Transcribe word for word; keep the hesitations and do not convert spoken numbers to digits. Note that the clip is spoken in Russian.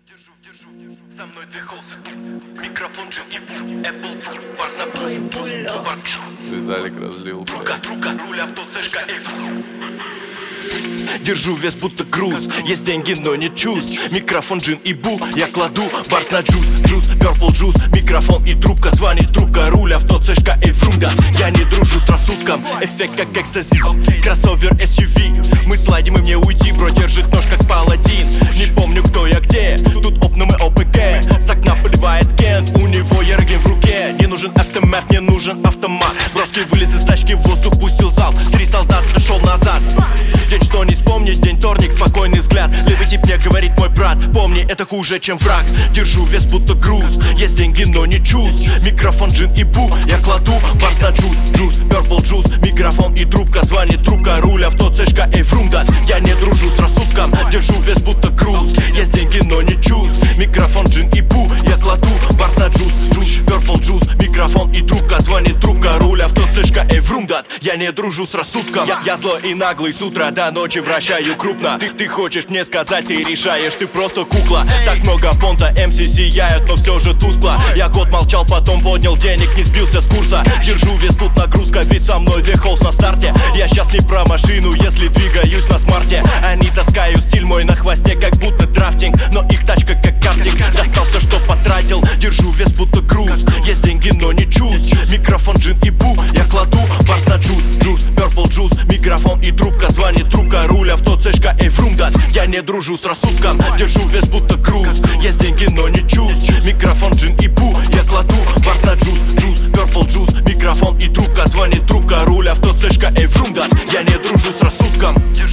Держу, держу, со мной ты холсы, микрофон джин и бум, Apple Two, барс на бум, Виталик разлил. Рука, рука, руль авто, цешка, эйф. Держу вес будто груз, есть деньги, но не чувств. Микрофон, джин и бу, я кладу барс на джуз, джуз, purple джуз. Микрофон и трубка, звонит трубка, руль авто, цешка, эйфрунда. Я не дружу с рассудком, эффект как экстази. Кроссовер эс ю ви, мы слайдим и мне уйти, бро держит нож как паладин. Не помню кто я где, тут опнум и ОПК. С окна поливает Кент, у него ерги в руке. Не нужен автомат, не нужен автомат. Броски вылез из тачки, в воздух пустил зал. Три солдата шел назад. День, что не вспомнить, день вторник, спокойный взгляд. Левый тип мне говорит мой брат, помни, это хуже, чем враг. Держу вес будто груз, есть деньги, но не чувств. Микрофон, джин и бу, я кладу барс на джуз, джуз, purple джуз. Микрофон и трубка, звонит трубка, руль авто, цешка, эйфрунда. Я не дружу с рассудком, держу вес будто груз. Есть деньги, но не чувств. Микрофон, джин и бу, я кладу барс на джуз, джуз, purple джуз. Микрофон и трубка, звонит трубка, руль авто, цешка, эйфрунда. Я не дружу с рассудком, я, я злой и наглый, с утра до ночи вращаю крупно. Ты, ты хочешь мне сказать, ты решаешь, ты просто кукла. Так много понта, эм си сияют, но все же тускло. Я год молчал, потом поднял денег, не сбился с курса. Держу вес, тут нагрузка, ведь со мной две холс на старте. Я сейчас не про машину, если двигаюсь на смарте. Они таскают стиль мой на хвосте, как будто драфтинг, но их тачка как картинг. Достал все, что потратил, держу вес будто груз. Есть деньги, но не чувств. Микрофон, джин и бу, я кладу барс на джуз, джуз, purple джуз. Микрофон и трубка, звонит трубка, руль авто, цешка, эйфрунда. Я не дружу с рассудком, держу вес будто груз. Есть деньги, но не чувств. Микрофон, джин и бу, я кладу барс на джуз, джуз, purple джуз. Микрофон и трубка, звонит трубка, руль авто, цешка, эйфрунда. Я не дружу с рассудком.